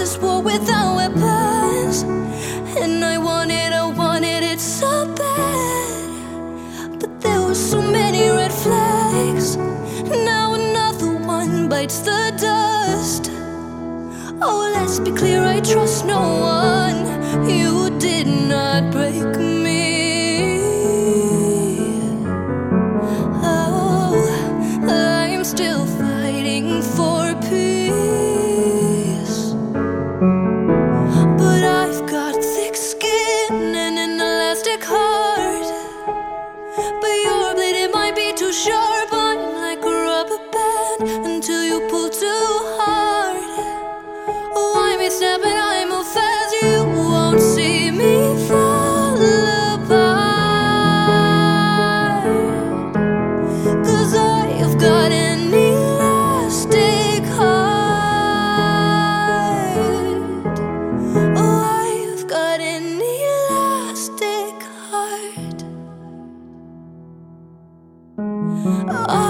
this war without weapons. And I wanted it so bad. But there were so many red flags. Now another one bites the dust. Oh, let's be clear, I trust no one. You did not break me. Oh, I'm still fighting for peace. But I've got thick skin and an elastic heart. But your blade, it might be too sharp. I'm like a rubber band until you pull too hard. Oh, I may snap and I move fast. You won't see me fall apart. 'Cause I've got an elastic heart. Oh, I've got an elastic heart.